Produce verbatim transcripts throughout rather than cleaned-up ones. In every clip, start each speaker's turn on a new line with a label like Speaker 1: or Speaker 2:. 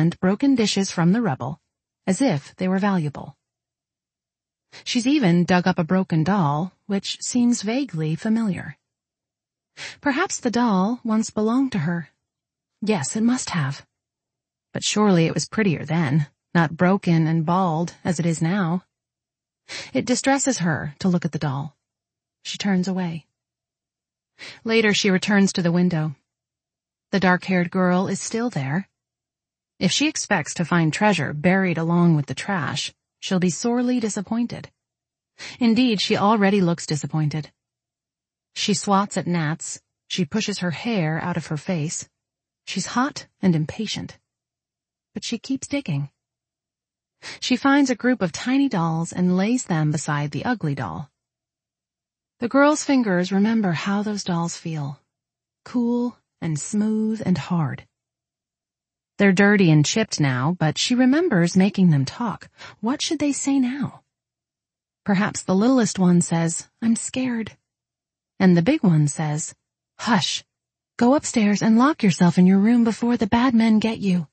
Speaker 1: hand broken dishes from the rubble, as if they were valuable. She's even dug up a broken doll, which seems vaguely familiar. Perhaps the doll once belonged to her. Yes, it must have. But surely it was prettier then, not broken and bald as it is now. It distresses her to look at the doll. She turns away. Later she returns to the window. The dark-haired girl is still there. If she expects to find treasure buried along with the trash, she'll be sorely disappointed. Indeed, she already looks disappointed. She swats at gnats. She pushes her hair out of her face. She's hot and impatient. But she keeps digging. She finds a group of tiny dolls and lays them beside the ugly doll. The girl's fingers remember how those dolls feel. Cool and smooth and hard. They're dirty and chipped now, but she remembers making them talk. What should they say now? Perhaps the littlest one says, "I'm scared." And the big one says, "Hush. Go upstairs and lock yourself in your room before the bad men get you."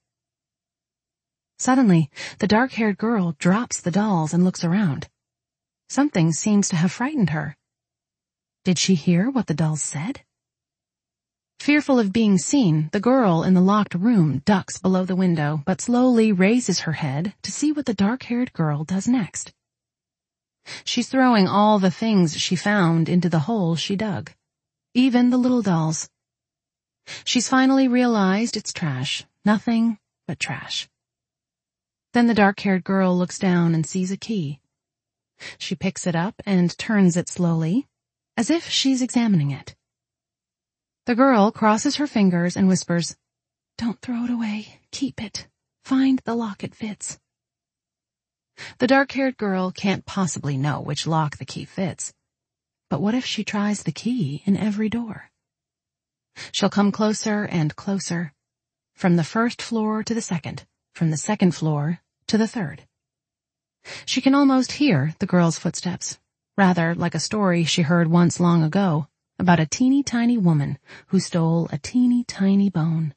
Speaker 1: Suddenly, the dark-haired girl drops the dolls and looks around. Something seems to have frightened her. Did she hear what the dolls said? Fearful of being seen, the girl in the locked room ducks below the window, but slowly raises her head to see what the dark-haired girl does next. She's throwing all the things she found into the hole she dug, even the little dolls. She's finally realized it's trash, nothing but trash. Then the dark-haired girl looks down and sees a key. She picks it up and turns it slowly, as if she's examining it. The girl crosses her fingers and whispers, "Don't throw it away. Keep it. Find the lock it fits." The dark-haired girl can't possibly know which lock the key fits. But what if she tries the key in every door? She'll come closer and closer, from the first floor to the second, from the second floor to the third. She can almost hear the girl's footsteps, rather like a story she heard once long ago about a teeny-tiny woman who stole a teeny-tiny bone.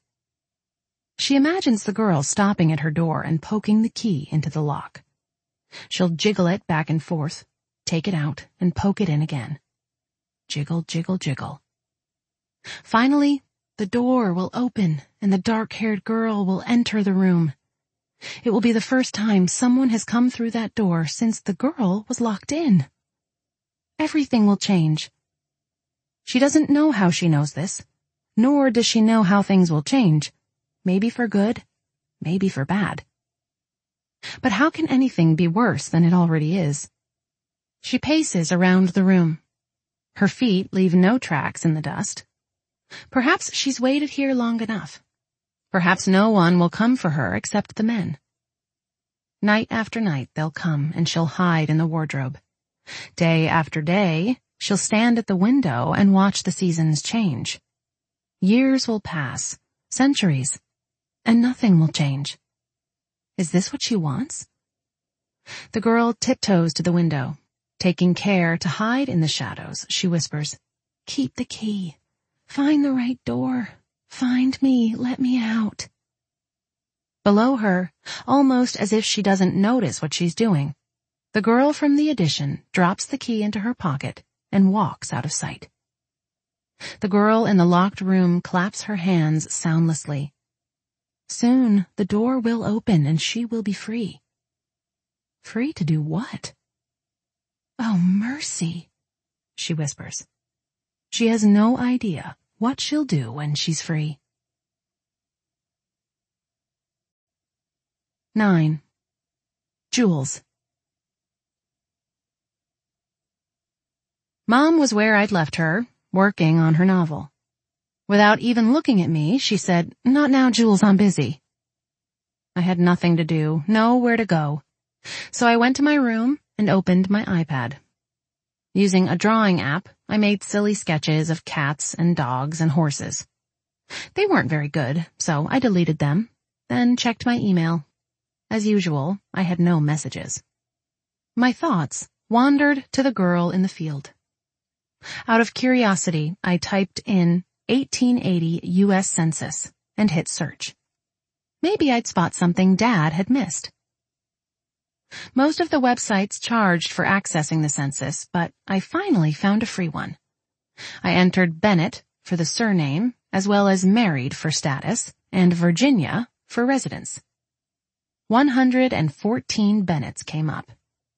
Speaker 1: She imagines the girl stopping at her door and poking the key into the lock. She'll jiggle it back and forth, take it out, and poke it in again. Jiggle, jiggle, jiggle. Finally, the door will open and the dark-haired girl will enter the room. It will be the first time someone has come through that door since the girl was locked in. Everything will change. She doesn't know how she knows this, nor does she know how things will change, maybe for good, maybe for bad. But how can anything be worse than it already is? She paces around the room. Her feet leave no tracks in the dust. Perhaps she's waited here long enough. Perhaps no one will come for her except the men. Night after night they'll come and she'll hide in the wardrobe. Day after day, she'll stand at the window and watch the seasons change. Years will pass, centuries, and nothing will change. Is this what she wants? The girl tiptoes to the window. Taking care to hide in the shadows, she whispers, "Keep the key. Find the right door. Find me. Let me out." Below her, almost as if she doesn't notice what she's doing, the girl from the addition drops the key into her pocket and walks out of sight. The girl in the locked room claps her hands soundlessly. Soon the door will open and she will be free. Free to do what? "Oh, mercy," she whispers. She has no idea what she'll do when she's free. Nine. Jules. Mom was where I'd left her, working on her novel. Without even looking at me, she said, "Not now, Jules, I'm busy." I had nothing to do, nowhere to go. So I went to my room and opened my iPad. Using a drawing app, I made silly sketches of cats and dogs and horses. They weren't very good, so I deleted them, then checked my email. As usual, I had no messages. My thoughts wandered to the girl in the field. Out of curiosity, I typed in eighteen eighty U S Census and hit search. maybe I'd spot something Dad had missed. Most of the websites charged for accessing the census, but I finally found a free one. I entered Bennett for the surname, as well as married for status, and Virginia for residence. one hundred fourteen Bennetts came up.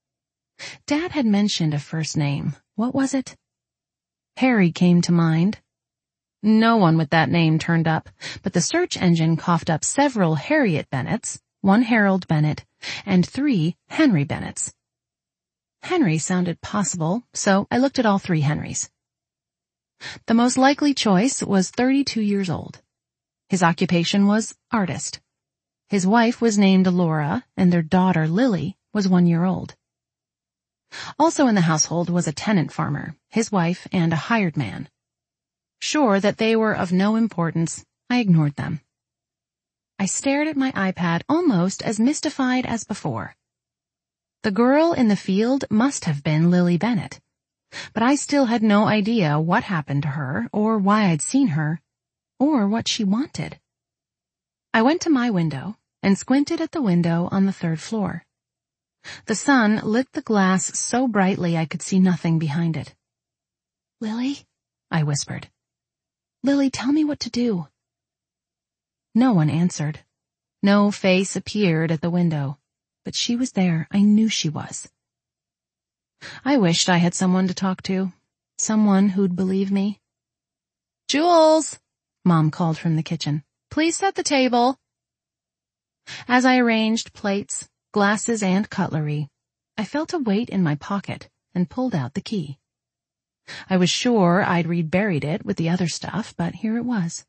Speaker 1: Dad had mentioned a first name. What was it? Harry came to mind. No one with that name turned up, but the search engine coughed up several Harriet Bennetts, one Harold Bennett, and three Henry Bennetts. Henry sounded possible, so I looked at all three Henrys. The most likely choice was thirty-two years old. His occupation was artist. His wife was named Laura, and their daughter Lily was one year old. Also in the household was a tenant farmer, his wife, and a hired man. Sure that they were of no importance, I ignored them. I stared at my iPad almost as mystified as before. The girl in the field must have been Lily Bennett, but I still had no idea what happened to her, or why I'd seen her, or what she wanted. I went to my window and squinted at the window on the third floor. The sun lit the glass so brightly I could see nothing behind it. "Lily?" I whispered. "Lily, tell me what to do." No one answered. No face appeared at the window, but she was there. I knew she was. I wished I had someone to talk to, someone who'd believe me. "Jules," Mom called from the kitchen. "Please set the table." As I arranged plates, glasses, and cutlery, I felt a weight in my pocket and pulled out the key. I was sure I'd reburied it with the other stuff, but here it was.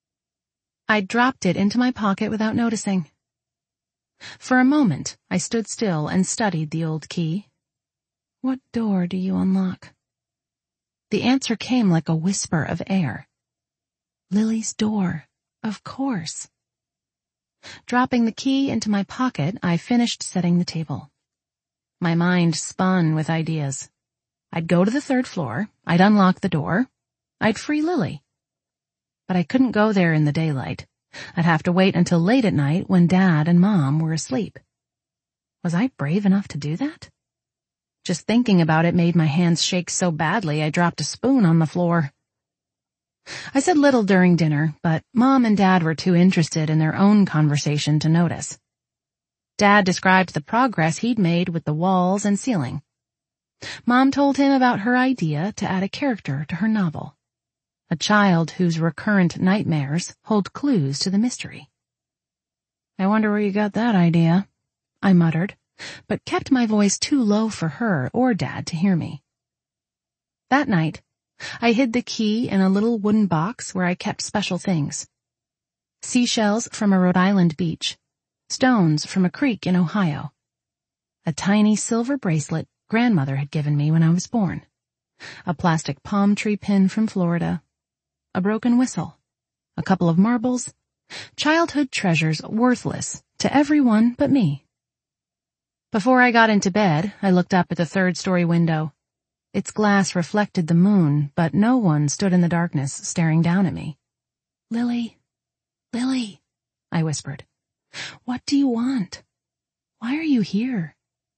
Speaker 1: I dropped it into my pocket without noticing. For a moment, I stood still and studied the old key. "What door do you unlock?" The answer came like a whisper of air. Lily's door, of course. Dropping the key into my pocket, I finished setting the table. My mind spun with ideas. I'd go to the third floor, I'd unlock the door, I'd free Lily. But I couldn't go there in the daylight. I'd have to wait until late at night when Dad and Mom were asleep. Was I brave enough to do that? Just thinking about it made my hands shake so badly I dropped a spoon on the floor. I said little during dinner, but Mom and Dad were too interested in their own conversation to notice. Dad described the progress he'd made with the walls and ceiling. Mom told him about her idea to add a character to her novel. A child whose recurrent nightmares hold clues to the mystery. "I wonder where you got that idea," I muttered, but kept my voice too low for her or Dad to hear me. That night, I hid the key in a little wooden box where I kept special things. Seashells from a Rhode Island beach, stones from a creek in Ohio, a tiny silver bracelet Grandmother had given me when I was born, a plastic palm tree pin from Florida, a broken whistle, a couple of marbles, childhood treasures worthless to everyone but me. Before I got into bed, I looked up at the third-story window. Its glass reflected the moon, but no one stood in the darkness staring down at me. "Lily, Lily," I whispered. "What do you want? Why are you here?"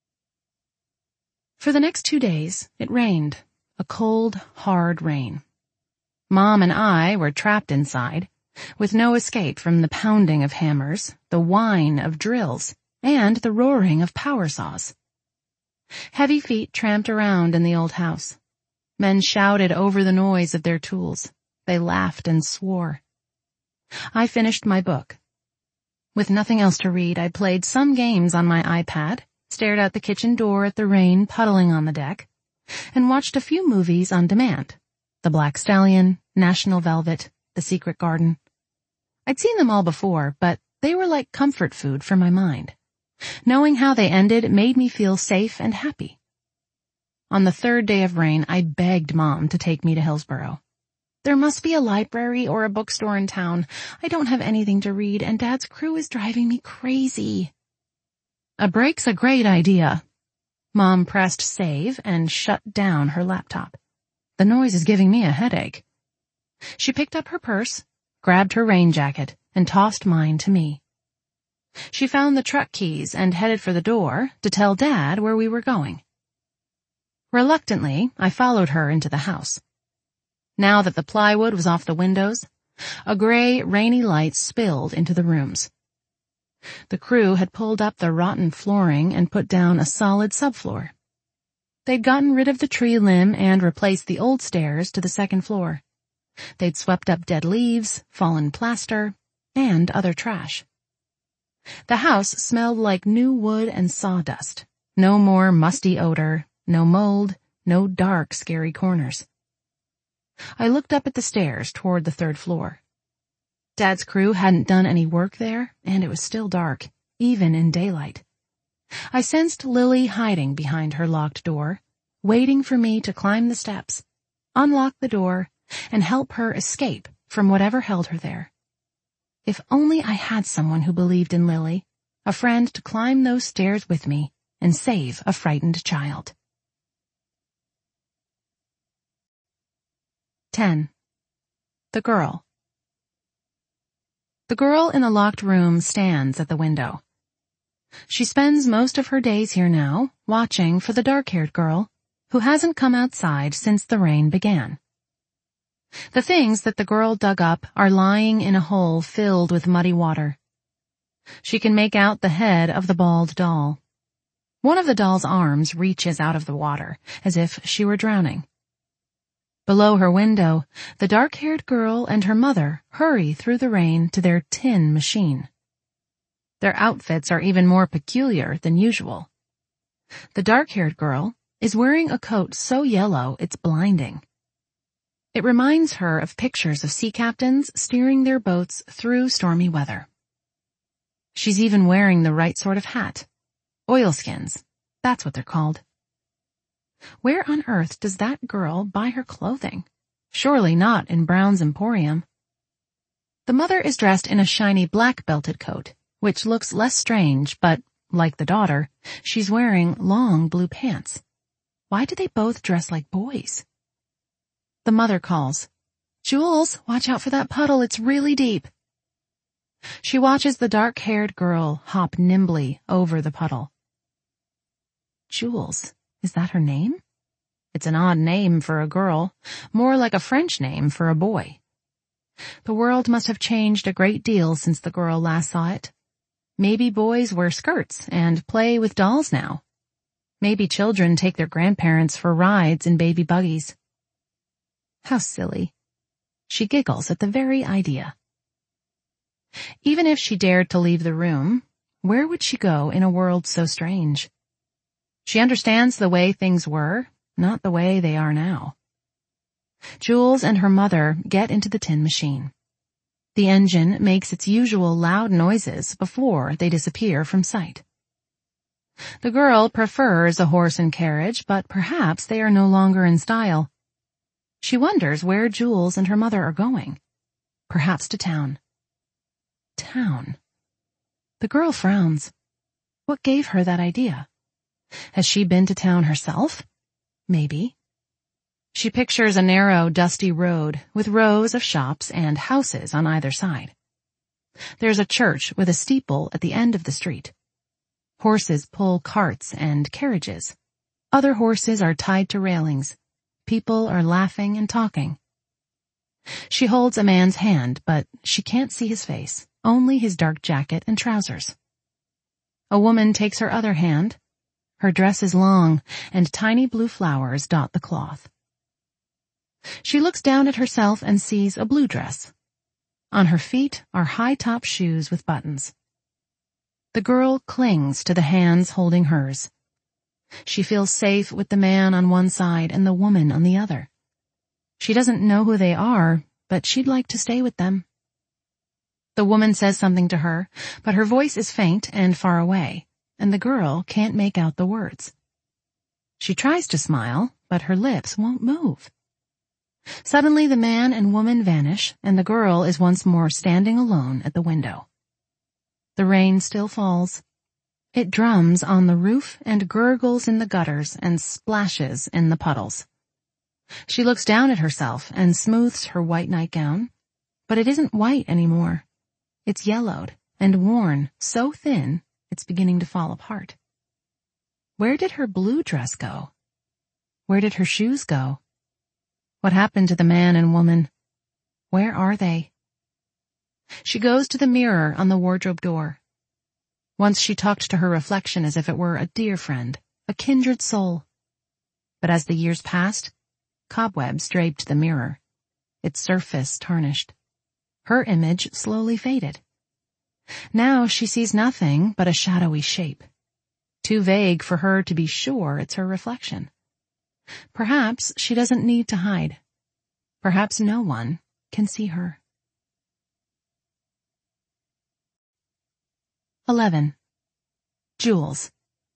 Speaker 1: For the next two days, it rained, a cold, hard rain. Mom and I were trapped inside, with no escape from the pounding of hammers, the whine of drills, and the roaring of power saws. Heavy feet tramped around in the old house. Men shouted over the noise of their tools. They laughed and swore. I finished my book. With nothing else to read, I played some games on my iPad, stared out the kitchen door at the rain puddling on the deck, and watched a few movies on demand. The Black Stallion, National Velvet, The Secret Garden. I'd seen them all before, but they were like comfort food for my mind. Knowing how they ended made me feel safe and happy. On the third day of rain, I begged Mom to take me to Hillsboro. "There must be a library or a bookstore in town. I don't have anything to read, and Dad's crew is driving me crazy." "A break's a great idea." Mom pressed save and shut down her laptop. "The noise is giving me a headache." She picked up her purse, grabbed her rain jacket, and tossed mine to me. She found the truck keys and headed for the door to tell Dad where we were going. Reluctantly, I followed her into the house. Now that the plywood was off the windows, a gray, rainy light spilled into the rooms. The crew had pulled up the rotten flooring and put down a solid subfloor. They'd gotten rid of the tree limb and replaced the old stairs to the second floor. They'd swept up dead leaves, fallen plaster, and other trash. The house smelled like new wood and sawdust. No more musty odor, no mold, no dark, scary corners. I looked up at the stairs toward the third floor. Dad's crew hadn't done any work there, and it was still dark, even in daylight. I sensed Lily hiding behind her locked door, waiting for me to climb the steps, unlock the door, and help her escape from whatever held her there. If only I had someone who believed in Lily, a friend to climb those stairs with me and save a frightened child. ten. The girl. The girl in the locked room stands at the window. She spends most of her days here now, watching for the dark-haired girl, who hasn't come outside since the rain began. The things that the girl dug up are lying in a hole filled with muddy water. She can make out the head of the bald doll. One of the doll's arms reaches out of the water, as if she were drowning. Below her window, the dark-haired girl and her mother hurry through the rain to their tin machine. Their outfits are even more peculiar than usual. The dark-haired girl is wearing a coat so yellow it's blinding. It reminds her of pictures of sea captains steering their boats through stormy weather. She's even wearing the right sort of hat. Oilskins, that's what they're called. Where on earth does that girl buy her clothing? Surely not in Brown's Emporium. The mother is dressed in a shiny black belted coat, which looks less strange, but, like the daughter, she's wearing long blue pants. Why do they both dress like boys? The mother calls, "Jules, watch out for that puddle, it's really deep." She watches the dark-haired girl hop nimbly over the puddle. Jules, is that her name? It's an odd name for a girl, more like a French name for a boy. The world must have changed a great deal since the girl last saw it. Maybe boys wear skirts and play with dolls now. Maybe children take their grandparents for rides in baby buggies. How silly. She giggles at the very idea. Even if she dared to leave the room, where would she go in a world so strange? She understands the way things were, not the way they are now. Jules and her mother get into the tin machine. The engine makes its usual loud noises before they disappear from sight. The girl prefers a horse and carriage, but perhaps they are no longer in style. She wonders where Jules and her mother are going. Perhaps to town. Town. The girl frowns. What gave her that idea? Has she been to town herself? Maybe. She pictures a narrow, dusty road with rows of shops and houses on either side. There's a church with a steeple at the end of the street. Horses pull carts and carriages. Other horses are tied to railings. People are laughing and talking. She holds a man's hand, but she can't see his face, only his dark jacket and trousers. A woman takes her other hand. Her dress is long, and tiny blue flowers dot the cloth. She looks down at herself and sees a blue dress. On her feet are high-top shoes with buttons. The girl clings to the hands holding hers. She feels safe with the man on one side and the woman on the other. She doesn't know who they are, but she'd like to stay with them. The woman says something to her, but her voice is faint and far away, and the girl can't make out the words. She tries to smile, but her lips won't move. Suddenly the man and woman vanish, and the girl is once more standing alone at the window. The rain still falls. It drums on the roof and gurgles in the gutters and splashes in the puddles. She looks down at herself and smooths her white nightgown, but it isn't white anymore. It's yellowed and worn so thin it's beginning to fall apart. Where did her blue dress go? Where did her shoes go? What happened to the man and woman? Where are they? She goes to the mirror on the wardrobe door. Once she talked to her reflection as if it were a dear friend, a kindred soul. But as the years passed, cobwebs draped the mirror, its surface tarnished. Her image slowly faded. Now she sees nothing but a shadowy shape, too vague for her to be sure it's her reflection. Perhaps she doesn't need to hide. Perhaps no one can see her. eleven. Jules.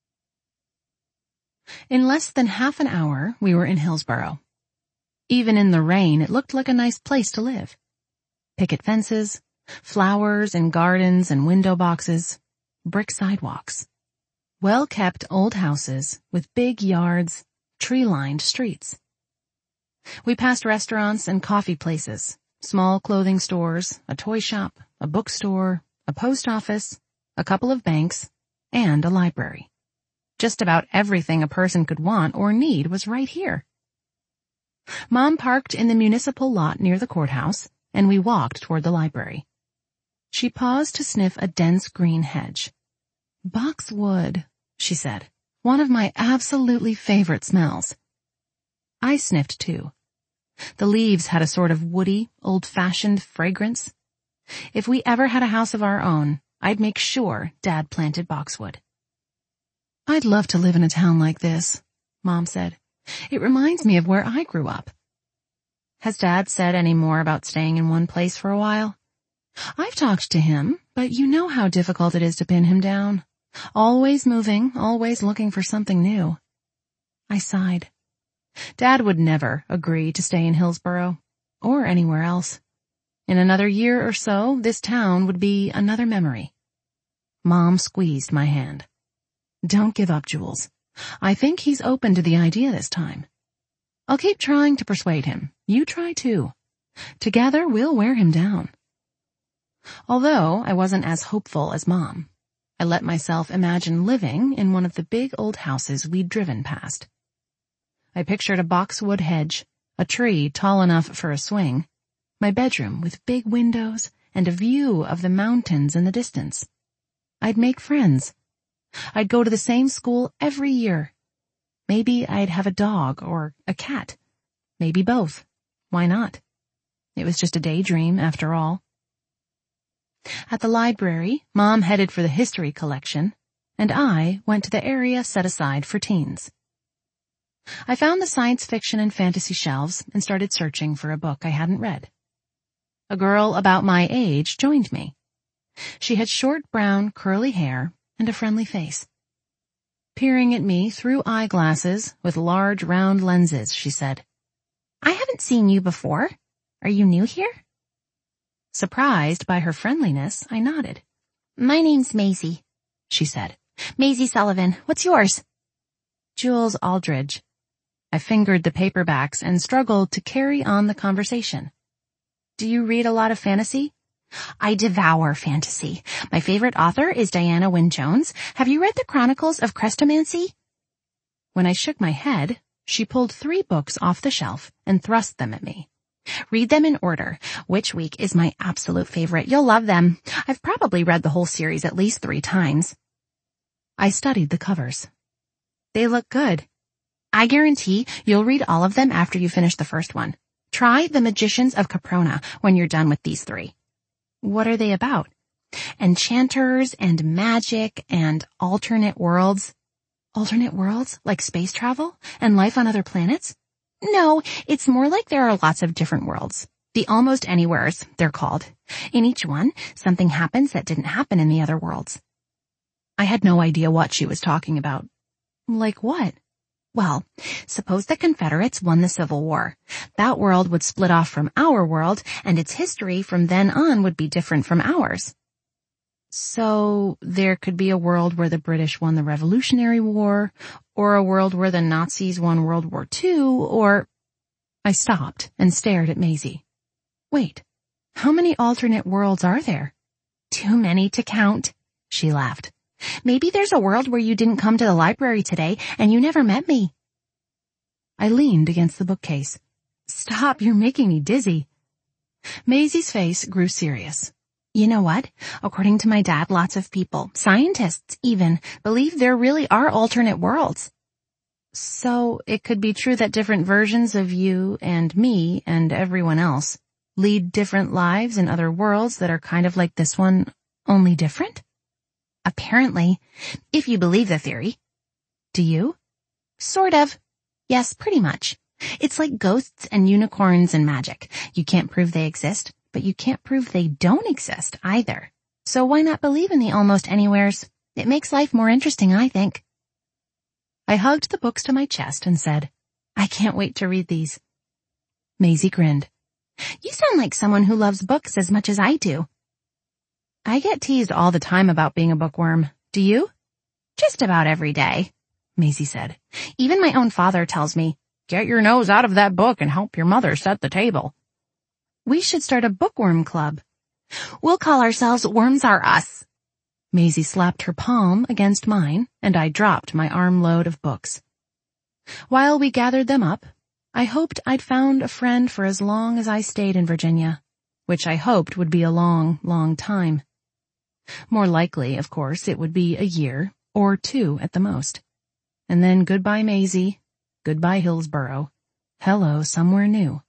Speaker 1: In less than half an hour, we were in Hillsborough. Even in the rain, it looked like a nice place to live. Picket fences, flowers and gardens and window boxes, brick sidewalks. Well-kept old houses with big yards, tree-lined streets. We passed restaurants and coffee places, small clothing stores, a toy shop, a bookstore, a post office, a couple of banks, and a library. Just about everything a person could want or need was right here. Mom parked in the municipal lot near the courthouse, and we walked toward the library. She paused to sniff a dense green hedge. Boxwood, she said, one of my absolutely favorite smells. I sniffed too. The leaves had a sort of woody, old-fashioned fragrance. If we ever had a house of our own, I'd make sure Dad planted boxwood. I'd love to live in a town like this, Mom said. It reminds me of where I grew up. Has Dad said any more about staying in one place for a while? I've talked to him, but you know how difficult it is to pin him down. Always moving, always looking for something new. I sighed. Dad would never agree to stay in Hillsborough, or anywhere else. In another year or so, this town would be another memory. Mom squeezed my hand. Don't give up, Jules. I think he's open to the idea this time. I'll keep trying to persuade him. You try too. Together, we'll wear him down. Although I wasn't as hopeful as Mom, I let myself imagine living in one of the big old houses we'd driven past. I pictured a boxwood hedge, a tree tall enough for a swing, my bedroom with big windows and a view of the mountains in the distance. I'd make friends. I'd go to the same school every year. Maybe I'd have a dog or a cat. Maybe both. Why not? It was just a daydream, after all. At the library, Mom headed for the history collection, and I went to the area set aside for teens. I found the science fiction and fantasy shelves and started searching for a book I hadn't read. A girl about my age joined me. She had short brown curly hair and a friendly face. Peering at me through eyeglasses with large round lenses, she said, I haven't seen you before. Are you new here? Surprised by her friendliness, I nodded. My name's Maisie, she said. Maisie Sullivan. What's yours? Jules Aldridge. I fingered the paperbacks and struggled to carry on the conversation. Do you read a lot of fantasy? I devour fantasy. My favorite author is Diana Wynne Jones. Have you read the Chronicles of Crestomancy? When I shook my head, she pulled three books off the shelf and thrust them at me. Read them in order. Witch Week is my absolute favorite. You'll love them. I've probably read the whole series at least three times. I studied the covers. They look good. I guarantee you'll read all of them after you finish the first one. Try The Magicians of Caprona when you're done with these three. What are they about? Enchanters and magic and alternate worlds. Alternate worlds? Like space travel and life on other planets? No, it's more like there are lots of different worlds. The Almost Anywheres, they're called. In each one, something happens that didn't happen in the other worlds. I had no idea what she was talking about. Like what? Well, suppose the Confederates won the Civil War. That world would split off from our world, and its history from then on would be different from ours. So there could be a world where the British won the Revolutionary War, or a world where the Nazis won World War Two, or... I stopped and stared at Maisie. Wait, how many alternate worlds are there? Too many to count, she laughed. Maybe there's a world where you didn't come to the library today and you never met me. I leaned against the bookcase. Stop, you're making me dizzy. Maisie's face grew serious. You know what? According to my dad, lots of people, scientists even, believe there really are alternate worlds. So it could be true that different versions of you and me and everyone else lead different lives in other worlds that are kind of like this one, only different? Apparently, if you believe the theory. Do you? Sort of. Yes, pretty much. It's like ghosts and unicorns and magic. You can't prove they exist, but you can't prove they don't exist either. So why not believe in the almost anywheres? It makes life more interesting, I think. I hugged the books to my chest and said, I can't wait to read these. Maisie grinned. You sound like someone who loves books as much as I do. I get teased all the time about being a bookworm. Do you? Just about every day, Maisie said. Even my own father tells me, get your nose out of that book and help your mother set the table. We should start a bookworm club. We'll call ourselves Worms Are Us. Maisie slapped her palm against mine, and I dropped my armload of books. While we gathered them up, I hoped I'd found a friend for as long as I stayed in Virginia, which I hoped would be a long, long time. More likely, of course, it would be a year or two at the most. And then goodbye Maisie, goodbye Hillsborough, hello somewhere new.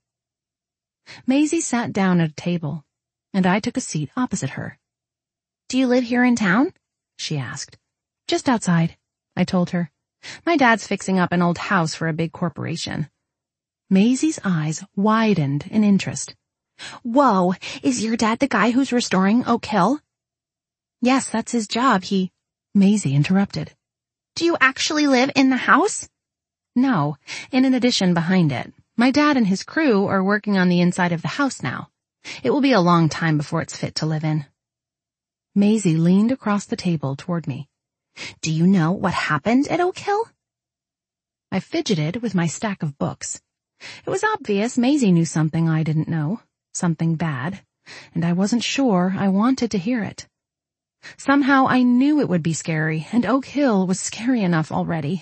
Speaker 1: Maisie sat down at a table, and I took a seat opposite her. Do you live here in town? She asked. Just outside, I told her. My dad's fixing up an old house for a big corporation. Maisie's eyes widened in interest. Whoa, is your dad the guy who's restoring Oak Hill? Yes, that's his job, he... Maisie interrupted. Do you actually live in the house? No, in an addition behind it. My dad and his crew are working on the inside of the house now. It will be a long time before it's fit to live in. Maisie leaned across the table toward me. Do you know what happened at Oak Hill? I fidgeted with my stack of books. It was obvious Maisie knew something I didn't know, something bad, and I wasn't sure I wanted to hear it. Somehow I knew it would be scary, and Oak Hill was scary enough already.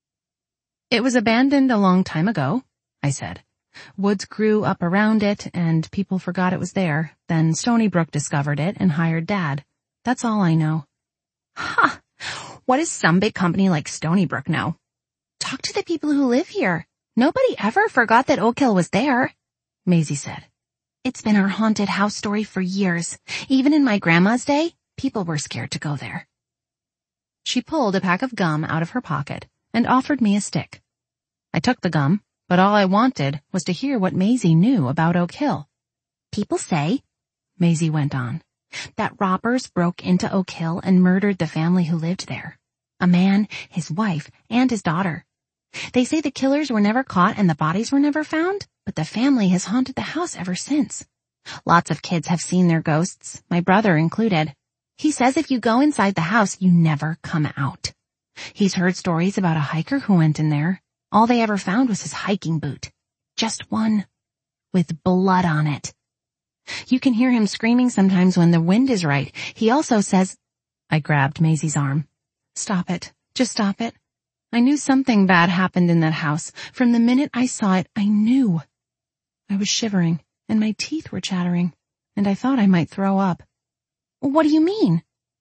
Speaker 1: It was abandoned a long time ago, I said. Woods grew up around it, and people forgot it was there. Then Stony Brook discovered it and hired Dad. That's all I know. Ha! Huh. What does some big company like Stony Brook know? Talk to the people who live here. Nobody ever forgot that Oak Hill was there, Maisie said. It's been our haunted house story for years. Even in my grandma's day, people were scared to go there. She pulled a pack of gum out of her pocket and offered me a stick. I took the gum, but all I wanted was to hear what Maisie knew about Oak Hill. People say, Maisie went on, that robbers broke into Oak Hill and murdered the family who lived there. A man, his wife, and his daughter. They say the killers were never caught and the bodies were never found, but the family has haunted the house ever since. Lots of kids have seen their ghosts, my brother included. He says if you go inside the house, you never come out. He's heard stories about a hiker who went in there. All they ever found was his hiking boot. Just one. With blood on it. You can hear him screaming sometimes when the wind is right. He also says... I grabbed Maisie's arm. Stop it. Just stop it. I knew something bad happened in that house. From the minute I saw it, I knew. I was shivering, and my teeth were chattering, and I thought I might throw up. What do you mean?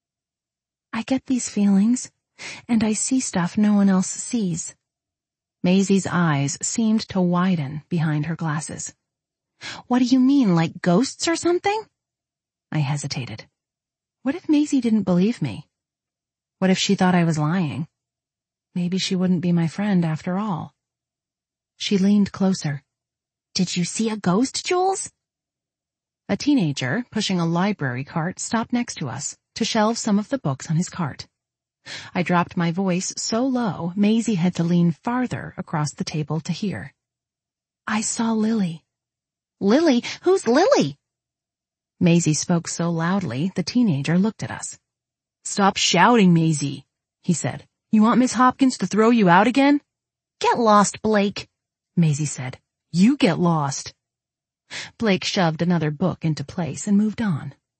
Speaker 1: I get these feelings, and I see stuff no one else sees. Maisie's eyes seemed to widen behind her glasses. What do you mean, like ghosts or something? I hesitated. What if Maisie didn't believe me? What if she thought I was lying? Maybe she wouldn't be my friend after all. She leaned closer. Did you see a ghost, Jules? A teenager pushing a library cart stopped next to us to shelve some of the books on his cart. I dropped my voice so low, Maisie had to lean farther across the table to hear. I saw Lily. Lily? Who's Lily? Maisie spoke so loudly, the teenager looked at us. Stop shouting, Maisie, he said. You want Miss Hopkins to throw you out again? Get lost, Blake, Maisie said. You get lost. Blake shoved another book into place and moved on.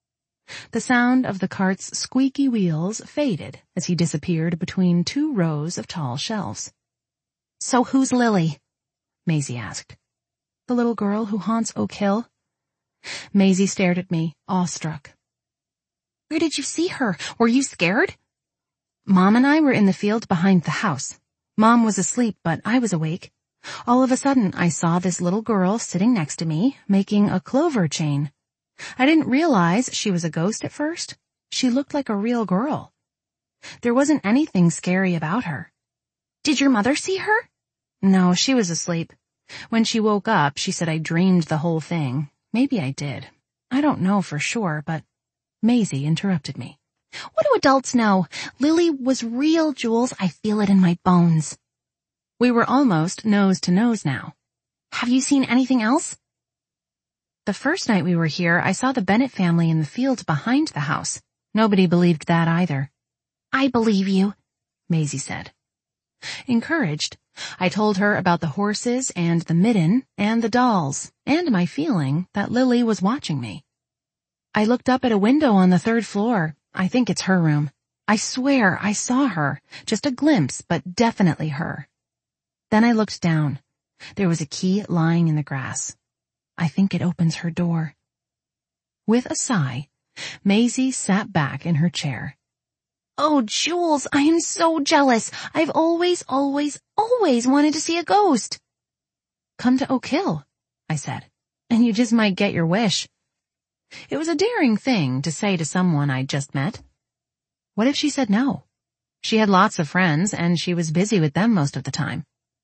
Speaker 1: The sound of the cart's squeaky wheels faded as he disappeared between two rows of tall shelves. "So who's Lily?" Maisie asked. "The little girl who haunts Oak Hill." Maisie stared at me, awestruck. "Where did you see her? Were you scared?" "Mom and I were in the field behind the house. Mom was asleep, but I was awake. All of a sudden, I saw this little girl sitting next to me, making a clover chain. I didn't realize she was a ghost at first. She looked like a real girl. There wasn't anything scary about her." "Did your mother see her?" "No, she was asleep. When she woke up, she said I dreamed the whole thing. Maybe I did. I don't know for sure, but—" Maisie interrupted me. "What do adults know? Lily was real, Jules. I feel it in my bones." We were almost nose to nose now. "Have you seen anything else?" "The first night we were here, I saw the Bennett family in the field behind the house. Nobody believed that either." "I believe you," Maisie said. Encouraged, I told her about the horses and the midden and the dolls and my feeling that Lily was watching me. "I looked up at a window on the third floor. I think it's her room. I swear I saw her, just a glimpse, but definitely her. Then I looked down. There was a key lying in the grass. I think it opens her door." With a sigh, Maisie sat back in her chair. "Oh, Jules, I am so jealous. I've always, always, always wanted to see a ghost." "Come to Oak Hill," I said, "and you just might get your wish." It was a daring thing to say to someone I'd just met. What if she said no? She had lots of friends, and she was busy with them most of the time.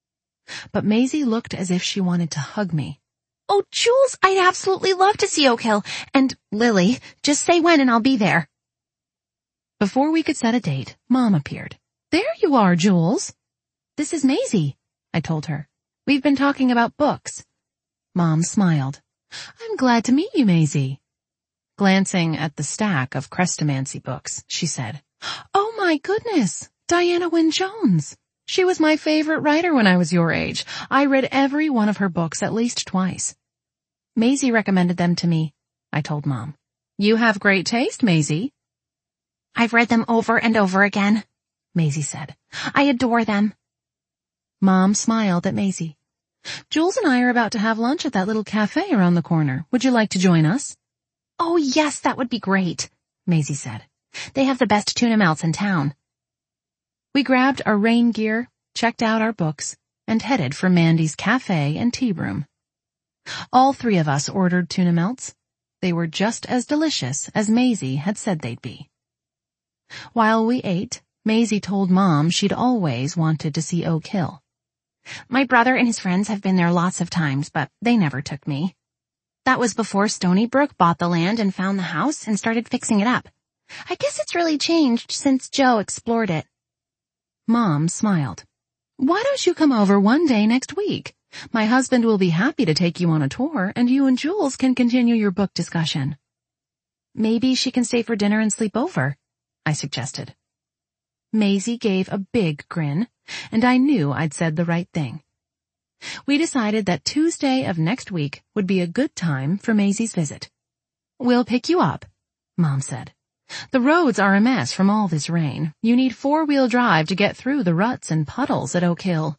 Speaker 1: But Maisie looked as if she wanted to hug me. "Oh, Jules, I'd absolutely love to see Oak Hill. And, Lily, just say when and I'll be there." Before we could set a date, Mom appeared. "There you are, Jules." "This is Maisie," I told her. "We've been talking about books." Mom smiled. "I'm glad to meet you, Maisie." Glancing at the stack of Crestomancy books, she said, "Oh my goodness, Diana Wynne Jones. She was my favorite writer when I was your age. I read every one of her books at least twice." "Maisie recommended them to me," I told Mom. "You have great taste, Maisie." "I've read them over and over again," Maisie said. "I adore them." Mom smiled at Maisie. "Jules and I are about to have lunch at that little cafe around the corner. Would you like to join us?" "Oh yes, that would be great," Maisie said. "They have the best tuna melts in town." We grabbed our rain gear, checked out our books, and headed for Mandy's cafe and tea room. All three of us ordered tuna melts. They were just as delicious as Maisie had said they'd be. While we ate, Maisie told Mom she'd always wanted to see Oak Hill. "My brother and his friends have been there lots of times, but they never took me. That was before Stony Brook bought the land and found the house and started fixing it up. I guess it's really changed since Joe explored it." Mom smiled. "Why don't you come over one day next week? My husband will be happy to take you on a tour, and you and Jules can continue your book discussion." "Maybe she can stay for dinner and sleep over," I suggested. Maisie gave a big grin, and I knew I'd said the right thing. We decided that Tuesday of next week would be a good time for Maisie's visit. "We'll pick you up," Mom said. "The roads are a mess from all this rain. You need four-wheel drive to get through the ruts and puddles at Oak Hill."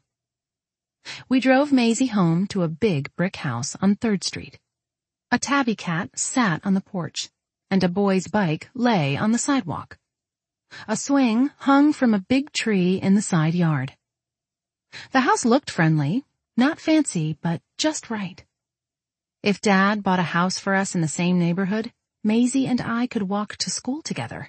Speaker 1: We drove Maisie home to a big brick house on third Street. A tabby cat sat on the porch, and a boy's bike lay on the sidewalk. A swing hung from a big tree in the side yard. The house looked friendly, not fancy, but just right. If Dad bought a house for us in the same neighborhood, Maisie and I could walk to school together.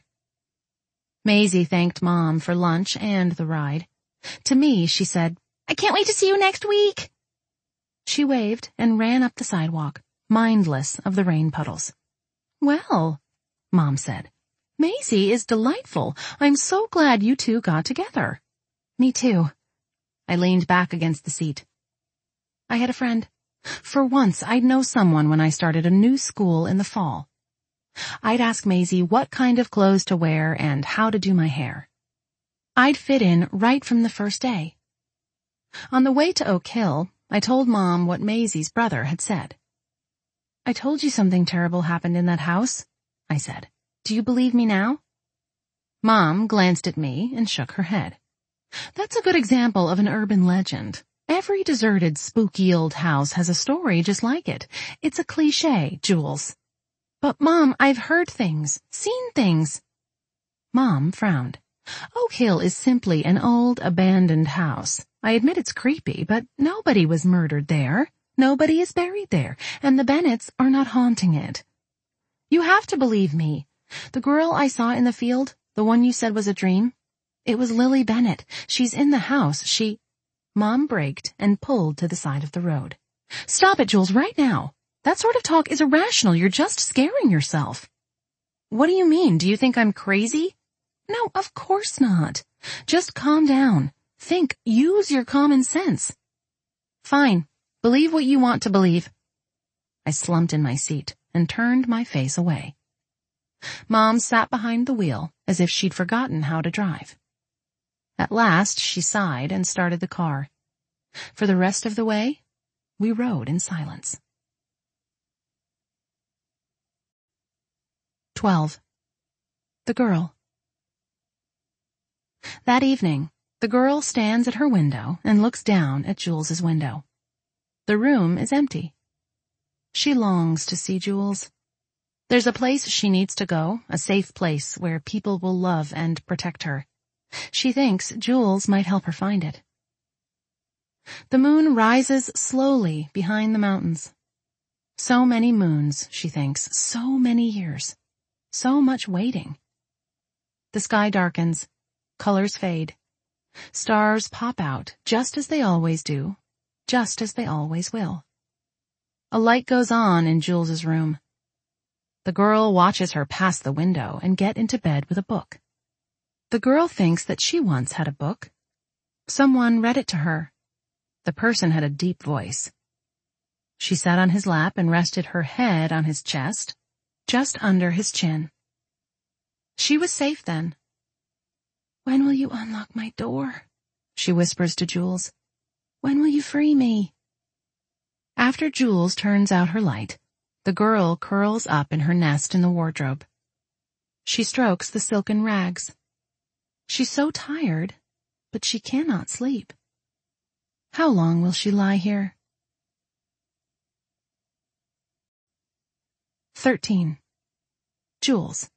Speaker 1: Maisie thanked Mom for lunch and the ride. To me, she said, "I can't wait to see you next week." She waved and ran up the sidewalk, mindless of the rain puddles. "Well," Mom said, "Maisie is delightful. I'm so glad you two got together." "Me too." I leaned back against the seat. I had a friend. For once, I'd know someone when I started a new school in the fall. I'd ask Maisie what kind of clothes to wear and how to do my hair. I'd fit in right from the first day. On the way to Oak Hill, I told Mom what Maisie's brother had said. "I told you something terrible happened in that house," I said. Do you believe me now? Mom glanced at me and shook her head. That's a good example of an urban legend. Every deserted, spooky old house has a story just like it. It's a cliché, Jules. But Mom, I've heard things, seen things. Mom frowned. Oak Hill is simply an old, abandoned house. I admit it's creepy, but nobody was murdered there. Nobody is buried there, and the Bennetts are not haunting it. You have to believe me. The girl I saw in the field, the one you said was a dream, it was Lily Bennett. She's in the house. She... Mom braked and pulled to the side of the road. Stop it, Jules, right now. That sort of talk is irrational. You're just scaring yourself. What do you mean? Do you think I'm crazy? No, of course not. Just calm down. Think. Use your common sense. Fine. Believe what you want to believe. I slumped in my seat and turned my face away. Mom sat behind the wheel as if she'd forgotten how to drive. At last, she sighed and started the car. For the rest of the way, we rode in silence. Twelve. The girl. That evening, the girl stands at her window and looks down at Jules's window. The room is empty. She longs to see Jules. There's a place she needs to go, a safe place where people will love and protect her. She thinks Jules might help her find it. The moon rises slowly behind the mountains. So many moons, she thinks, so many years, so much waiting. The sky darkens, colors fade. Stars pop out just as they always do, just as they always will. A light goes on in Jules's room. The girl watches her pass the window and get into bed with a book. The girl thinks that she once had a book. Someone read it to her. The person had a deep voice. She sat on his lap and rested her head on his chest, just under his chin. She was safe then. When will you unlock my door? She whispers to Jules. When will you free me? After Jules turns out her light, the girl curls up in her nest in the wardrobe. She strokes the silken rags. She's so tired, but she cannot sleep. How long will she lie here? Thirteen. Jules.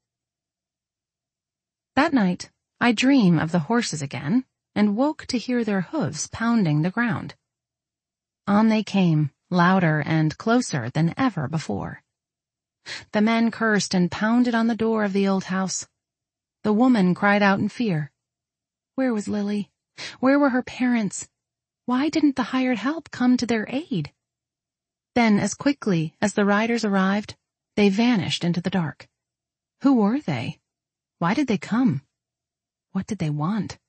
Speaker 1: That night, I dream of the horses again and woke to hear their hooves pounding the ground. On they came, louder and closer than ever before. The men cursed and pounded on the door of the old house. The woman cried out in fear. Where was Lily? Where were her parents? Why didn't the hired help come to their aid? Then, as quickly as the riders arrived, they vanished into the dark. Who were they? Why did they come? What did they want?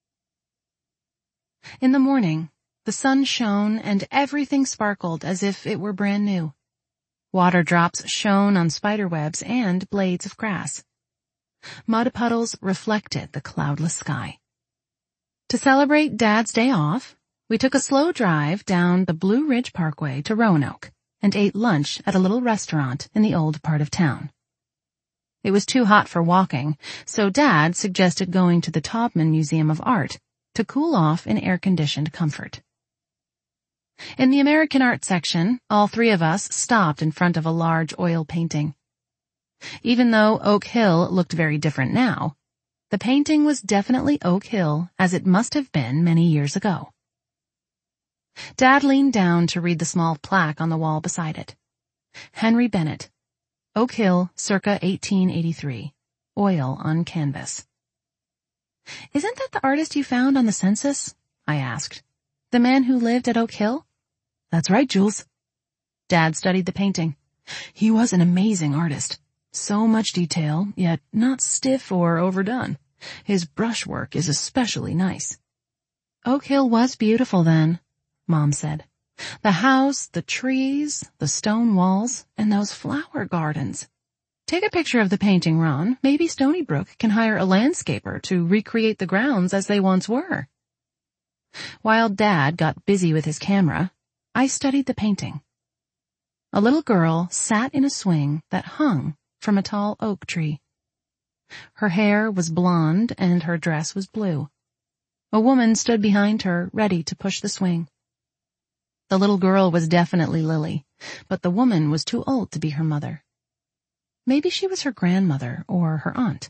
Speaker 1: In the morning, the sun shone and everything sparkled as if it were brand new. Water drops shone on spider webs and blades of grass. Mud puddles reflected the cloudless sky. To celebrate Dad's day off, we took a slow drive down the Blue Ridge Parkway to Roanoke and ate lunch at a little restaurant in the old part of town. It was too hot for walking, so Dad suggested going to the Taubman Museum of Art to cool off in air-conditioned comfort. In the American art section, all three of us stopped in front of a large oil painting. Even though Oak Hill looked very different now, the painting was definitely Oak Hill as it must have been many years ago. Dad leaned down to read the small plaque on the wall beside it. Henry Bennett, Oak Hill, circa eighteen eighty-three. Oil on canvas. Isn't that the artist you found on the census? I asked. The man who lived at Oak Hill? That's right, Jules. Dad studied the painting. He was an amazing artist. So much detail, yet not stiff or overdone. His brushwork is especially nice. Oak Hill was beautiful then, Mom said. The house, the trees, the stone walls, and those flower gardens. Take a picture of the painting, Ron. Maybe Stony Brook can hire a landscaper to recreate the grounds as they once were. While Dad got busy with his camera, I studied the painting. A little girl sat in a swing that hung from a tall oak tree. Her hair was blonde and her dress was blue. A woman stood behind her, ready to push the swing. The little girl was definitely Lily, but the woman was too old to be her mother. Maybe she was her grandmother or her aunt.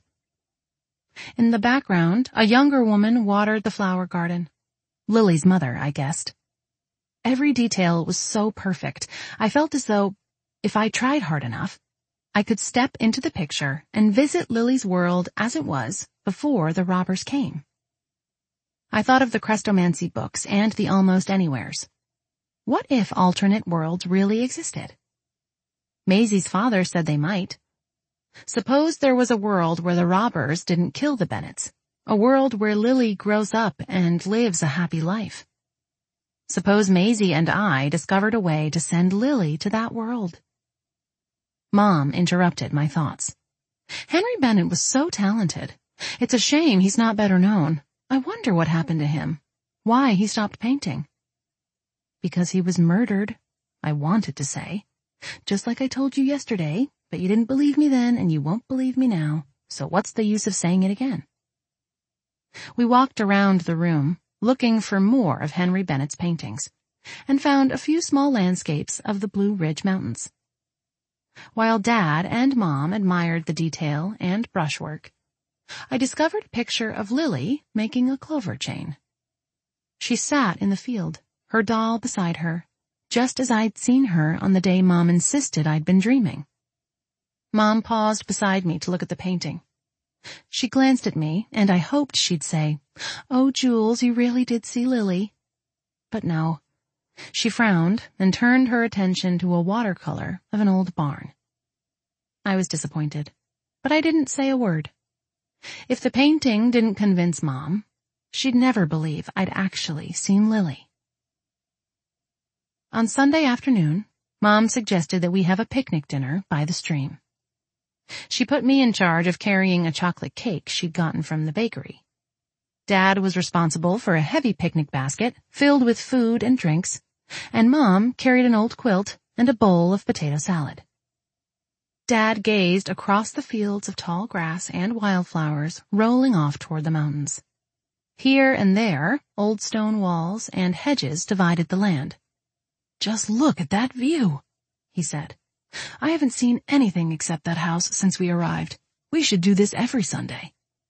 Speaker 1: In the background, a younger woman watered the flower garden. Lily's mother, I guessed. Every detail was so perfect, I felt as though, if I tried hard enough, I could step into the picture and visit Lily's world as it was before the robbers came. I thought of the Crestomancy books and the Almost Anywheres. What if alternate worlds really existed? Maisie's father said they might. Suppose there was a world where the robbers didn't kill the Bennets, a world where Lily grows up and lives a happy life. Suppose Maisie and I discovered a way to send Lily to that world. Mom interrupted my thoughts. Henry Bennett was so talented. It's a shame he's not better known. I wonder what happened to him. Why he stopped painting. Because he was murdered, I wanted to say. Just like I told you yesterday, but you didn't believe me then and you won't believe me now, so what's the use of saying it again? We walked around the room, looking for more of Henry Bennett's paintings, and found a few small landscapes of the Blue Ridge Mountains. While Dad and Mom admired the detail and brushwork, I discovered a picture of Lily making a clover chain. She sat in the field, her doll beside her, just as I'd seen her on the day Mom insisted I'd been dreaming. Mom paused beside me to look at the painting. She glanced at me, and I hoped she'd say, "Oh, Jules, you really did see Lily." But no. She frowned and turned her attention to a watercolor of an old barn. I was disappointed, but I didn't say a word. If the painting didn't convince Mom, she'd never believe I'd actually seen Lily. On Sunday afternoon, Mom suggested that we have a picnic dinner by the stream. She put me in charge of carrying a chocolate cake she'd gotten from the bakery. Dad was responsible for a heavy picnic basket filled with food and drinks, and Mom carried an old quilt and a bowl of potato salad. Dad gazed across the fields of tall grass and wildflowers rolling off toward the mountains. Here and there, old stone walls and hedges divided the land. "Just look at that view," he said. "I haven't seen anything except that house since we arrived. We should do this every Sunday."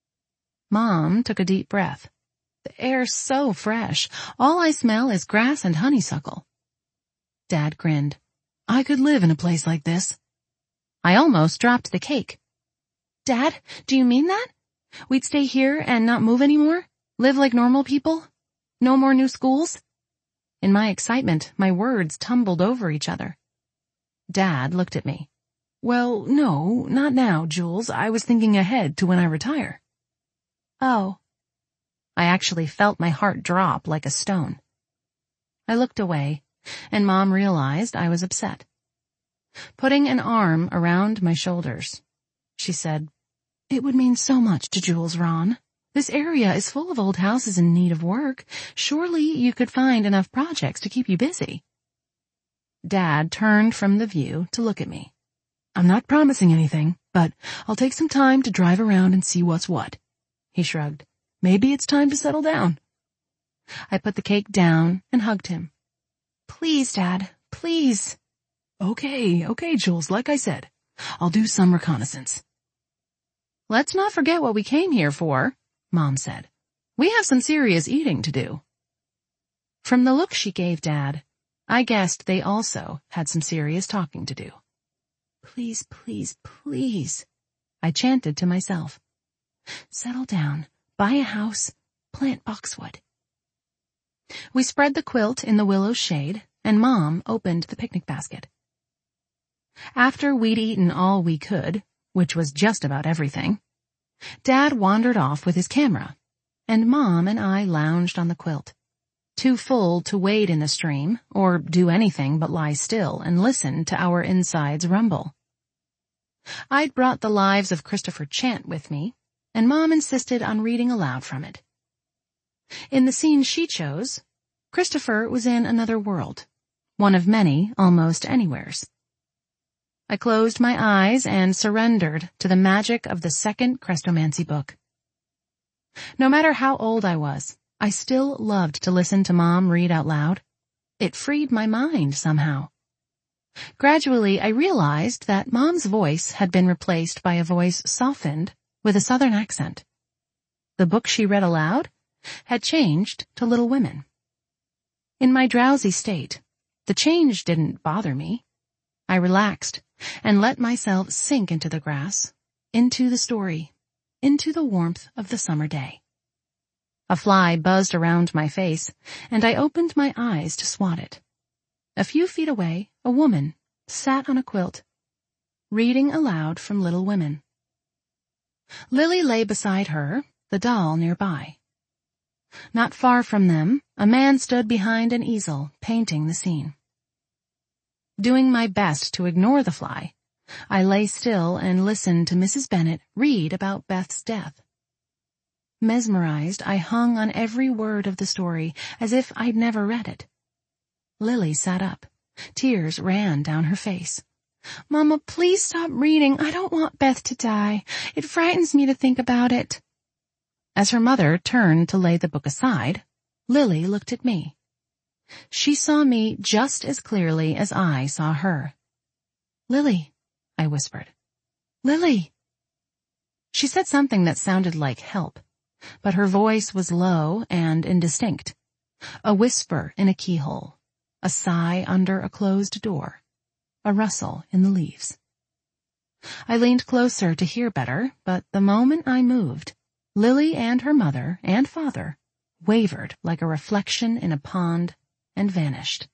Speaker 1: Mom took a deep breath. "The air's so fresh. All I smell is grass and honeysuckle." Dad grinned. "I could live in a place like this." I almost dropped the cake. "Dad, do you mean that? We'd stay here and not move anymore? Live like normal people? No more new schools?" In my excitement, my words tumbled over each other. Dad looked at me. "Well, no, not now, Jules. I was thinking ahead to when I retire." "Oh." I actually felt my heart drop like a stone. I looked away, and Mom realized I was upset. Putting an arm around my shoulders, she said, "It would mean so much to Jules, Ron. This area is full of old houses in need of work. Surely you could find enough projects to keep you busy." Dad turned from the view to look at me. "I'm not promising anything, but I'll take some time to drive around and see what's what." He shrugged. "Maybe it's time to settle down." I put the cake down and hugged him. "Please, Dad, please." Okay, okay, Jules, like I said, I'll do some reconnaissance." "Let's not forget what we came here for," Mom said. "We have some serious eating to do." From the look she gave Dad, I guessed they also had some serious talking to do. "Please, please, please," I chanted to myself. "Settle down, buy a house, plant boxwood." We spread the quilt in the willow's shade, and Mom opened the picnic basket. After we'd eaten all we could, which was just about everything, Dad wandered off with his camera, and Mom and I lounged on the quilt, too full to wade in the stream or do anything but lie still and listen to our insides rumble. I'd brought the Lives of Christopher Chant with me, and Mom insisted on reading aloud from it. In the scene she chose, Christopher was in another world, one of many Almost Anywheres. I closed my eyes and surrendered to the magic of the second Crestomancy book. No matter how old I was, I still loved to listen to Mom read out loud. It freed my mind somehow. Gradually, I realized that Mom's voice had been replaced by a voice softened with a Southern accent. The book she read aloud had changed to Little Women. In my drowsy state, the change didn't bother me. I relaxed and let myself sink into the grass, into the story, into the warmth of the summer day. A fly buzzed around my face, and I opened my eyes to swat it. A few feet away, a woman sat on a quilt, reading aloud from Little Women. Lily lay beside her, the doll nearby. Not far from them, a man stood behind an easel, painting the scene. Doing my best to ignore the fly, I lay still and listened to Missus Bennet read about Beth's death. Mesmerized, I hung on every word of the story as if I'd never read it. Lily sat up. Tears ran down her face. "Mama, please stop reading. I don't want Beth to die. It frightens me to think about it." As her mother turned to lay the book aside, Lily looked at me. She saw me just as clearly as I saw her. "Lily," I whispered. "Lily." She said something that sounded like help, but her voice was low and indistinct. A whisper in a keyhole. A sigh under a closed door, a rustle in the leaves. I leaned closer to hear better, but the moment I moved, Lily and her mother and father wavered like a reflection in a pond and vanished.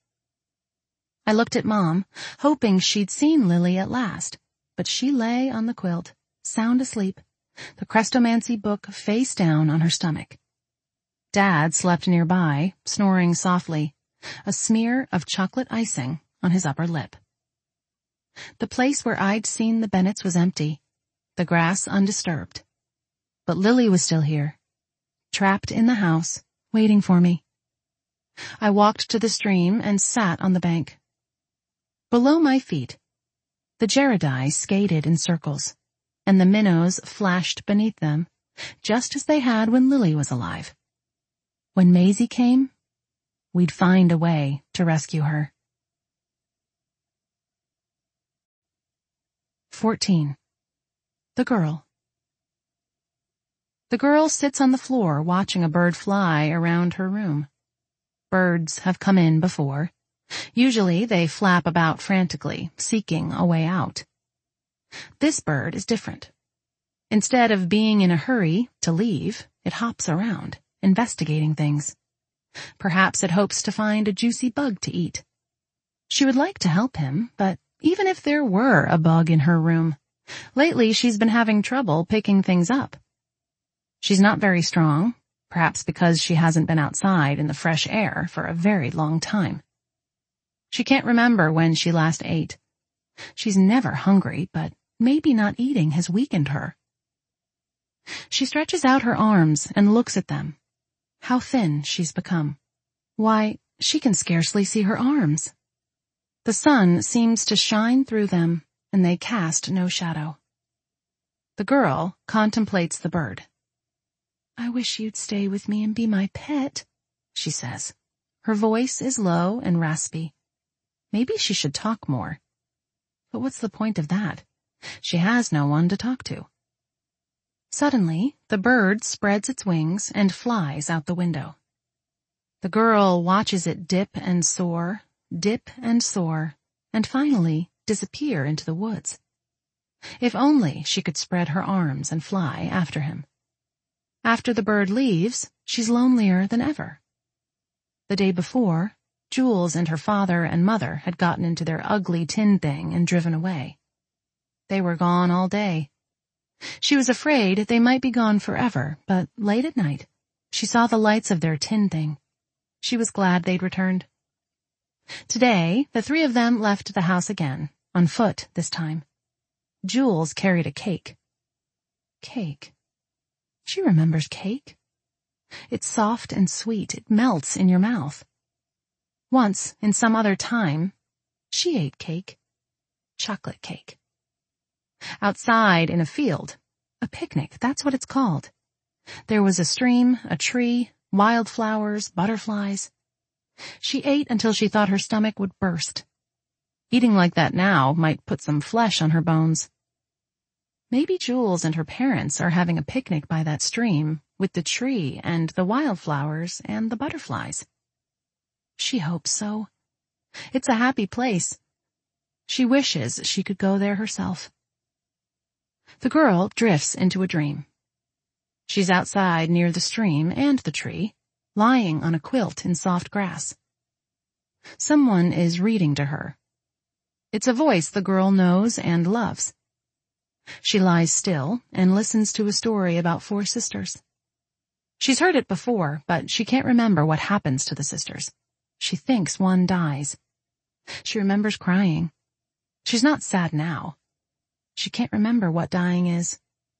Speaker 1: I looked at Mom, hoping she'd seen Lily at last, but she lay on the quilt, sound asleep, the Crestomancy book face down on her stomach. Dad slept nearby, snoring softly, a smear of chocolate icing on his upper lip. The place where I'd seen the Bennets was empty, the grass undisturbed. But Lily was still here, trapped in the house, waiting for me. I walked to the stream and sat on the bank. Below my feet, the Gerardii skated in circles, and the minnows flashed beneath them, just as they had when Lily was alive. When Maisie came, we'd find a way to rescue her. fourteen. The Girl. The girl sits on the floor watching a bird fly around her room. Birds have come in before. Usually they flap about frantically, seeking a way out. This bird is different. Instead of being in a hurry to leave, it hops around, investigating things. Perhaps it hopes to find a juicy bug to eat. She would like to help him, but even if there were a bug in her room, lately she's been having trouble picking things up. She's not very strong, perhaps because she hasn't been outside in the fresh air for a very long time. She can't remember when she last ate. She's never hungry, but maybe not eating has weakened her. She stretches out her arms and looks at them. How thin she's become. Why, she can scarcely see her arms. The sun seems to shine through them, and they cast no shadow. The girl contemplates the bird. "I wish you'd stay with me and be my pet," she says. Her voice is low and raspy. Maybe she should talk more. But what's the point of that? She has no one to talk to. Suddenly, the bird spreads its wings and flies out the window. The girl watches it dip and soar, dip and soar, and finally disappear into the woods. If only she could spread her arms and fly after him. After the bird leaves, she's lonelier than ever. The day before, Jules and her father and mother had gotten into their ugly tin thing and driven away. They were gone all day. She was afraid they might be gone forever, but late at night, she saw the lights of their tin thing. She was glad they'd returned. Today, the three of them left the house again, on foot this time. Jules carried a cake. Cake. She remembers cake. It's soft and sweet. It melts in your mouth. Once, in some other time, she ate cake. chocolate cake. Outside in a field, a picnic, that's what it's called. There was a stream, a tree, wildflowers, butterflies. She ate until she thought her stomach would burst. Eating like that now might put some flesh on her bones. Maybe Jules and her parents are having a picnic by that stream with the tree and the wildflowers and the butterflies. She hopes so. It's a happy place. She wishes she could go there herself. The girl drifts into a dream. She's outside near the stream and the tree, lying on a quilt in soft grass. Someone is reading to her. It's a voice the girl knows and loves. She lies still and listens to a story about four sisters. She's heard it before, but she can't remember what happens to the sisters. She thinks one dies. She remembers crying. She's not sad now. She can't remember what dying is.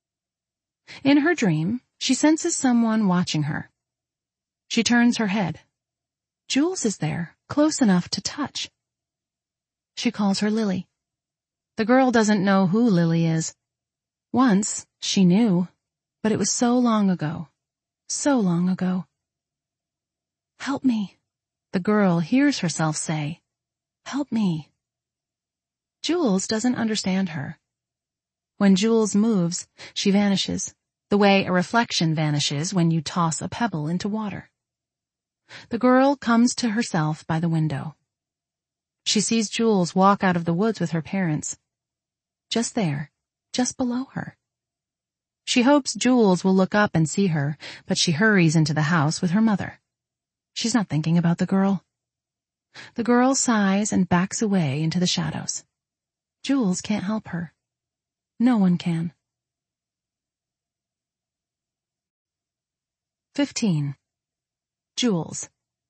Speaker 1: In her dream, she senses someone watching her. She turns her head. Jules is there, close enough to touch. She calls her Lily. The girl doesn't know who Lily is. Once, she knew, but it was so long ago. So long ago. Help me, the girl hears herself say. Help me. Jules doesn't understand her. When Jules moves, she vanishes, the way a reflection vanishes when you toss a pebble into water. The girl comes to herself by the window. She sees Jules walk out of the woods with her parents. Just there, just below her. She hopes Jules will look up and see her, but she hurries into the house with her mother. She's not thinking about the girl. The girl sighs and backs away into the shadows. Jules can't help her. No one can. Fifteen. Jules.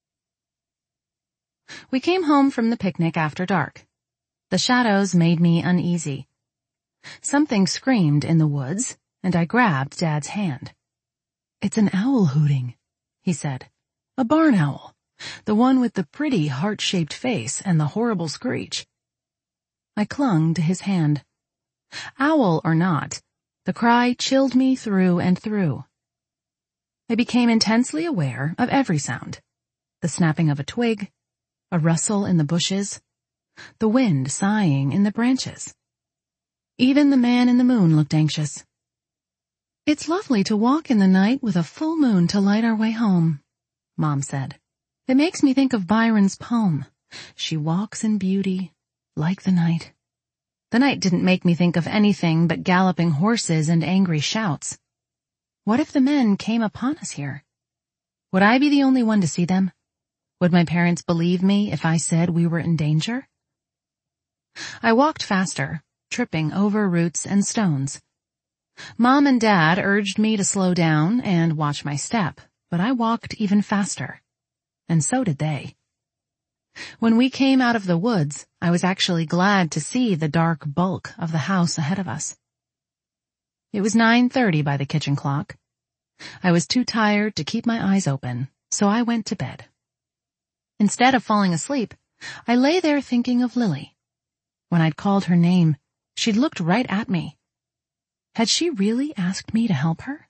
Speaker 1: We came home from the picnic after dark. The shadows made me uneasy. Something screamed in the woods, and I grabbed Dad's hand. It's an owl hooting, he said. A barn owl. The one with the pretty heart-shaped face and the horrible screech. I clung to his hand. Owl or not, the cry chilled me through and through. I became intensely aware of every sound. The snapping of a twig, a rustle in the bushes, the wind sighing in the branches. Even the man in the moon looked anxious. It's lovely to walk in the night with a full moon to light our way home, Mom said. It makes me think of Byron's poem. She walks in beauty, like the night. The night didn't make me think of anything but galloping horses and angry shouts. What if the men came upon us here? Would I be the only one to see them? Would my parents believe me if I said we were in danger? I walked faster, tripping over roots and stones. Mom and Dad urged me to slow down and watch my step, but I walked even faster. And so did they. When we came out of the woods, I was actually glad to see the dark bulk of the house ahead of us. It was nine thirty by the kitchen clock. I was too tired to keep my eyes open, so I went to bed. Instead of falling asleep, I lay there thinking of Lily. When I'd called her name, she'd looked right at me. Had she really asked me to help her?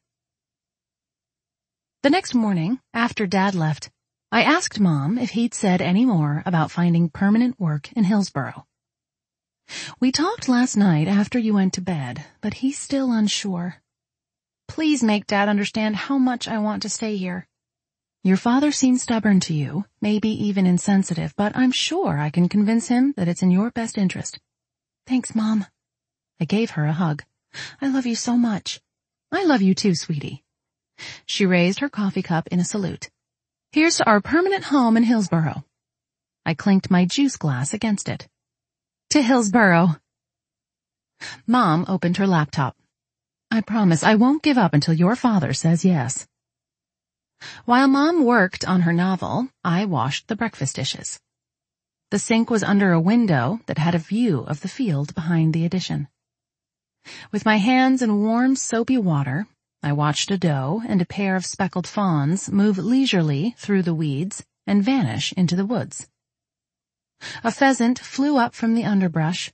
Speaker 1: The next morning, after Dad left, I asked Mom if he'd said any more about finding permanent work in Hillsboro. We talked last night after you went to bed, but he's still unsure. Please make Dad understand how much I want to stay here. Your father seems stubborn to you, maybe even insensitive, but I'm sure I can convince him that it's in your best interest. Thanks, Mom. I gave her a hug. I love you so much. I love you too, sweetie. She raised her coffee cup in a salute. Here's to our permanent home in Hillsboro. I clinked my juice glass against it. To Hillsboro. Mom opened her laptop. I promise I won't give up until your father says yes. While Mom worked on her novel, I washed the breakfast dishes. The sink was under a window that had a view of the field behind the addition. With my hands in warm, soapy water, I watched a doe and a pair of speckled fawns move leisurely through the weeds and vanish into the woods. A pheasant flew up from the underbrush,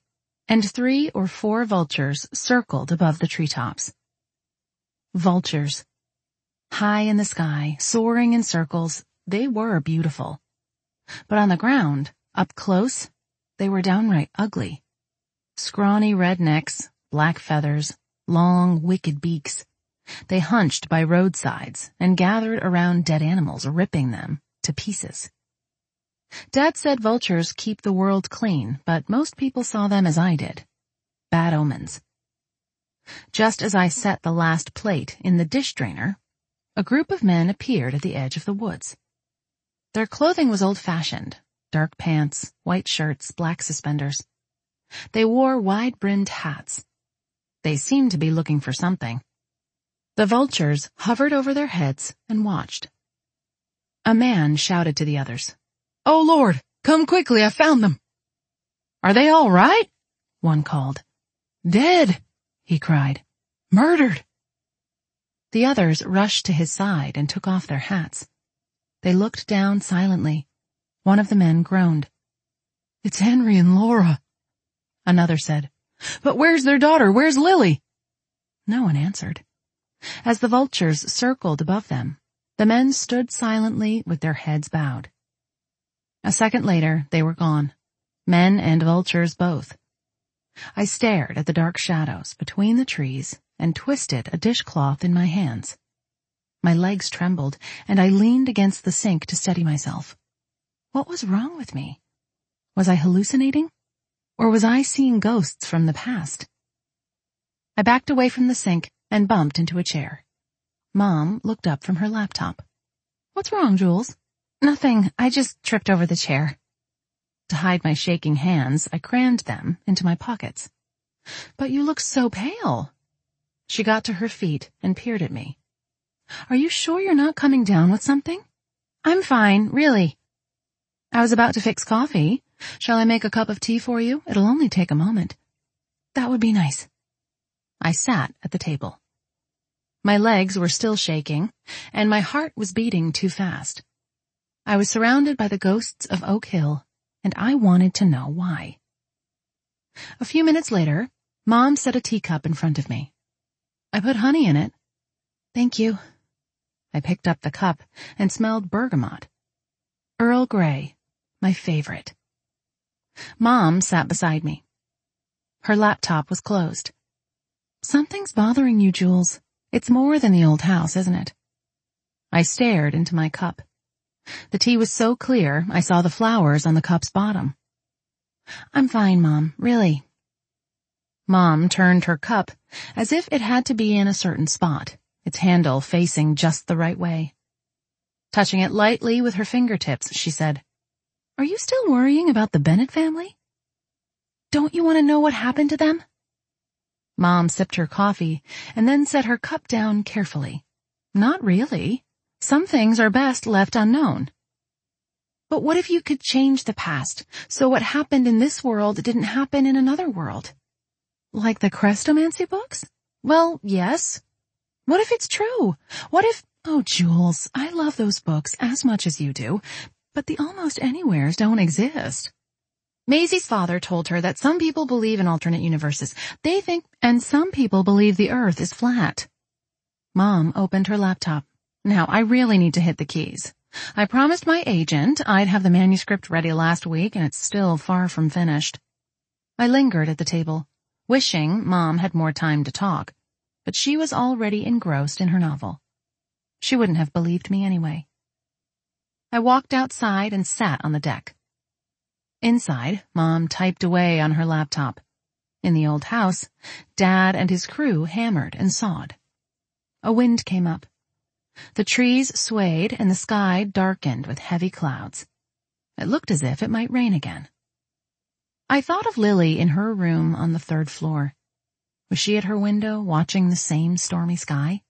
Speaker 1: and three or four vultures circled above the treetops. Vultures. High in the sky, soaring in circles, they were beautiful. But on the ground, up close, they were downright ugly. Scrawny red necks, black feathers, long, wicked beaks. They hunched by roadsides and gathered around dead animals, ripping them to pieces. Dad said vultures keep the world clean, but most people saw them as I did. Bad omens. Just as I set the last plate in the dish drainer, a group of men appeared at the edge of the woods. Their clothing was old-fashioned, dark pants, white shirts, black suspenders. They wore wide-brimmed hats. They seemed to be looking for something. The vultures hovered over their heads and watched. A man shouted to the others, "Oh Lord, come quickly, I found them." "Are they all right?" one called. "Dead," he cried. "Murdered." The others rushed to his side and took off their hats. They looked down silently. One of the men groaned. "It's Henry and Laura." Another said, "But where's their daughter? Where's Lily?" No one answered. As the vultures circled above them, the men stood silently with their heads bowed. A second later, they were gone, men and vultures both. I stared at the dark shadows between the trees and twisted a dishcloth in my hands. My legs trembled, and I leaned against the sink to steady myself. What was wrong with me? Was I hallucinating? Or was I seeing ghosts from the past? I backed away from the sink and bumped into a chair. Mom looked up from her laptop. "What's wrong, Jules?" "Nothing, I just tripped over the chair." To hide my shaking hands, I crammed them into my pockets. "But you look so pale." She got to her feet and peered at me. "Are you sure you're not coming down with something?" "I'm fine, really." "I was about to fix coffee. Shall I make a cup of tea for you? It'll only take a moment." "That would be nice." I sat at the table. My legs were still shaking, and my heart was beating too fast. I was surrounded by the ghosts of Oak Hill, and I wanted to know why. A few minutes later, Mom set a teacup in front of me. "I put honey in it." "Thank you." I picked up the cup and smelled bergamot. Earl Grey, my favorite. Mom sat beside me. Her laptop was closed. "Something's bothering you, Jules. It's more than the old house, isn't it?" I stared into my cup. The tea was so clear, I saw the flowers on the cup's bottom. "I'm fine, Mom, really." Mom turned her cup as if it had to be in a certain spot, its handle facing just the right way. Touching it lightly with her fingertips, she said, "Are you still worrying about the Bennett family? Don't you want to know what happened to them?" Mom sipped her coffee and then set her cup down carefully. "Not really. Some things are best left unknown." "But what if you could change the past, so what happened in this world didn't happen in another world?" "Like the Crestomancy books?" "Well, yes." "What if it's true? What if—" "Oh, Jules, I love those books as much as you do, but the almost anywheres don't exist." Maisie's father told her that some people believe in alternate universes. They think, and some people believe the Earth is flat. Mom opened her laptop. "Now, I really need to hit the keys. I promised my agent I'd have the manuscript ready last week, and it's still far from finished." I lingered at the table, wishing Mom had more time to talk, but she was already engrossed in her novel. She wouldn't have believed me anyway. I walked outside and sat on the deck. Inside, Mom typed away on her laptop. In the old house, Dad and his crew hammered and sawed. A wind came up. The trees swayed and the sky darkened with heavy clouds. It looked as if it might rain again. I thought of Lily in her room on the third floor. Was she at her window watching the same stormy sky?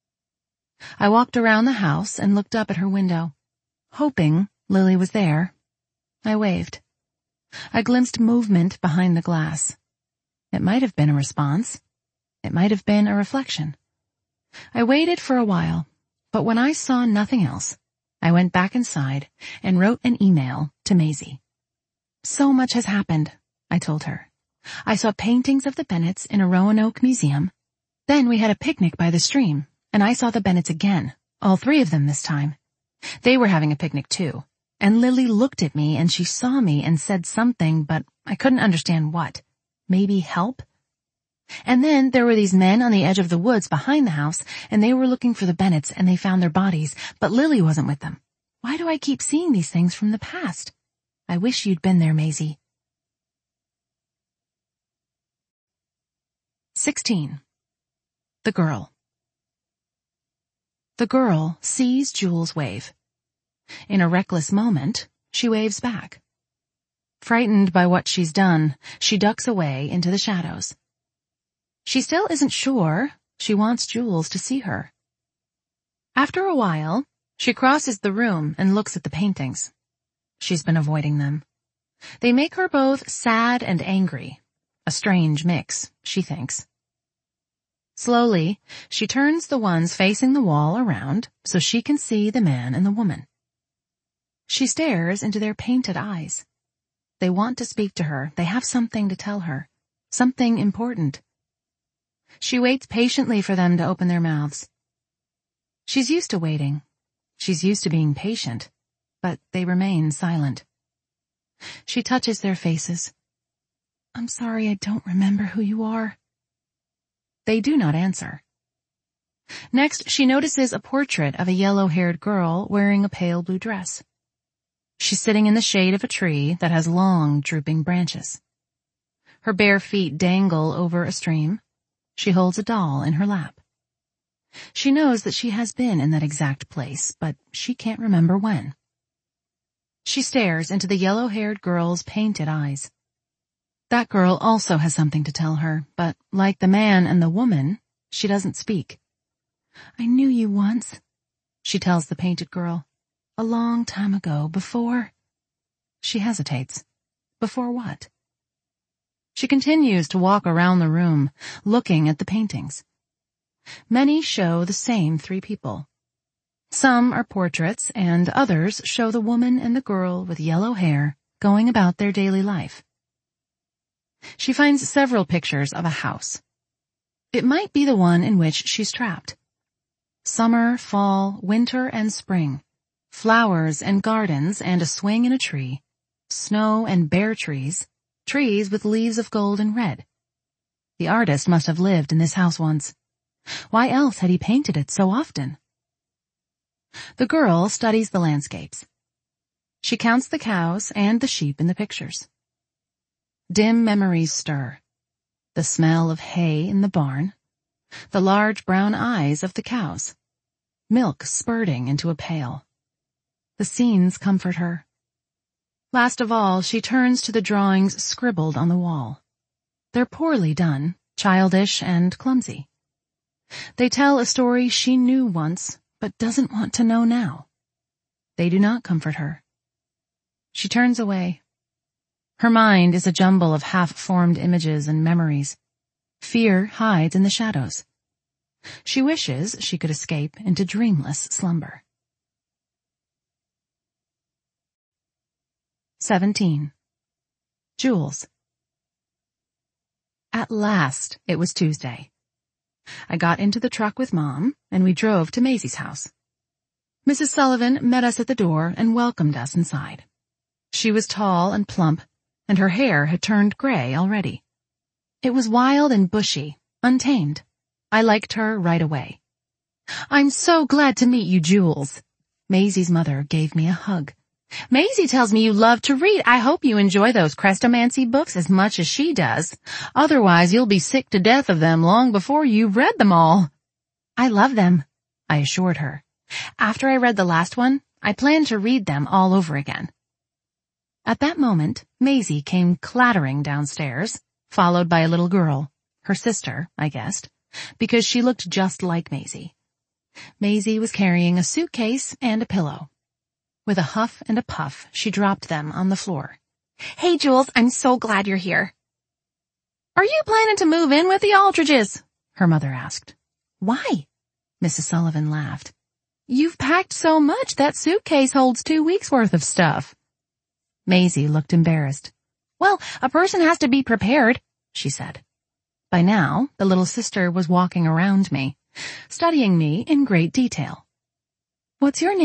Speaker 1: I walked around the house and looked up at her window. Hoping Lily was there, I waved. I glimpsed movement behind the glass. It might have been a response. It might have been a reflection. I waited for a while, but when I saw nothing else, I went back inside and wrote an email to Maisie. "So much has happened," I told her. I saw paintings of the Bennets in a Roanoke museum. Then we had a picnic by the stream, and I saw the Bennets again, all three of them this time. They were having a picnic too, and Lily looked at me and she saw me and said something, but I couldn't understand what. Maybe help? And then there were these men on the edge of the woods behind the house, and they were looking for the Bennets and they found their bodies, but Lily wasn't with them. Why do I keep seeing these things from the past? I wish you'd been there, Maisie. sixteen. The girl. The girl sees Jules wave. In a reckless moment, she waves back. Frightened by what she's done, she ducks away into the shadows. She still isn't sure she wants Jules to see her. After a while, she crosses the room and looks at the paintings. She's been avoiding them. They make her both sad and angry. A strange mix, she thinks. Slowly, she turns the ones facing the wall around so she can see the man and the woman. She stares into their painted eyes. They want to speak to her. They have something to tell her. Something important. She waits patiently for them to open their mouths. She's used to waiting. She's used to being patient, but they remain silent. She touches their faces. I'm sorry, I don't remember who you are. They do not answer. Next, she notices a portrait of a yellow-haired girl wearing a pale blue dress. She's sitting in the shade of a tree that has long, drooping branches. Her bare feet dangle over a stream. She holds a doll in her lap. She knows that she has been in that exact place, but she can't remember when. She stares into the yellow-haired girl's painted eyes. That girl also has something to tell her, but like the man and the woman, she doesn't speak. I knew you once, she tells the painted girl. A long time ago, before... She hesitates. Before what? She continues to walk around the room, looking at the paintings. Many show the same three people. Some are portraits, and others show the woman and the girl with yellow hair going about their daily life. She finds several pictures of a house. It might be the one in which she's trapped. Summer, fall, winter, and spring. Flowers and gardens and a swing in a tree. Snow and bare trees. Trees with leaves of gold and red. The artist must have lived in this house once. Why else had he painted it so often? The girl studies the landscapes. She counts the cows and the sheep in the pictures. Dim memories stir. The smell of hay in the barn. The large brown eyes of the cows. Milk spurting into a pail. The scenes comfort her. Last of all, she turns to the drawings scribbled on the wall. They're poorly done, childish and clumsy. They tell a story she knew once, but doesn't want to know now. They do not comfort her. She turns away. Her mind is a jumble of half-formed images and memories. Fear hides in the shadows. She wishes she could escape into dreamless slumber. seventeen. Jules. At last, it was Tuesday. I got into the truck with Mom, and we drove to Maisie's house. Missus Sullivan met us at the door and welcomed us inside. She was tall and plump, and her hair had turned gray already. It was wild and bushy, untamed. I liked her right away. I'm so glad to meet you, Jules. Maisie's mother gave me a hug. Maisie tells me you love to read. I hope you enjoy those Crestomancy books as much as she does. Otherwise, you'll be sick to death of them long before you've read them all. I love them, I assured her. After I read the last one, I plan to read them all over again. At that moment, Maisie came clattering downstairs, followed by a little girl, her sister, I guessed, because she looked just like Maisie. Maisie was carrying a suitcase and a pillow. With a huff and a puff, she dropped them on the floor. Hey, Jules, I'm so glad you're here. Are you planning to move in with the Aldridges? Her mother asked. Why? Missus Sullivan laughed. You've packed so much that suitcase holds two weeks' worth of stuff. Maisie looked embarrassed. Well, a person has to be prepared. she said. By now, the little sister was walking around me, studying me in great detail. "What's your name?"